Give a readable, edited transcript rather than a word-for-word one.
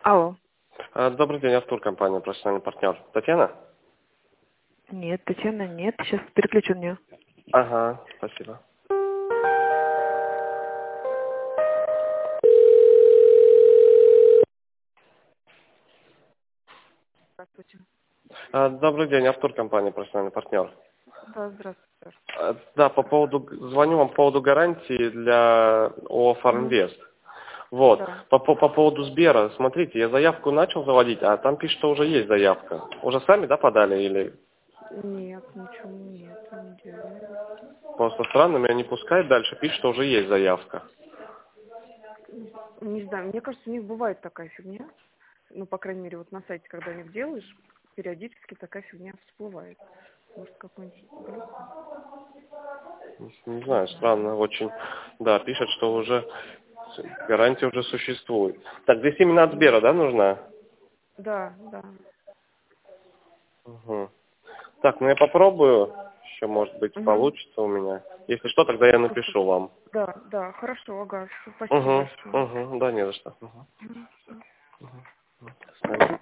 Алло. Добрый день, Артур, компания «Профессиональный партнер». Татьяна? Нет, Татьяна, нет. Сейчас переключу на нее. Ага, спасибо. Здравствуйте. Добрый день, Артур, компания «Профессиональный партнер». Да, здравствуйте. Да, звоню вам по поводу гарантии для ООО «Фармвест». Вот, Да. по поводу Сбера, смотрите, я заявку начал заводить, а там пишет, что уже есть заявка. Уже сами, да, подали или... Нет, ничего нет, не делаю. Просто странно, меня не пускает дальше, пишет, что уже есть заявка. Не знаю, мне кажется, у них бывает такая фигня. Ну, по крайней мере, вот на сайте, когда их делаешь, периодически такая фигня всплывает. Может, какой-нибудь глюк? Не знаю, странно очень. Да, пишет, что уже гарантия уже существует. Так, здесь именно от Сбера, да, нужна? Да, да. Угу. Так, ну я попробую. Еще, может быть, Угу. получится у меня. Если что, тогда я напишу вам. Да, да, хорошо, ага, спасибо Угу, большое. угу, да, не за что. Угу. Мгм. До свидания.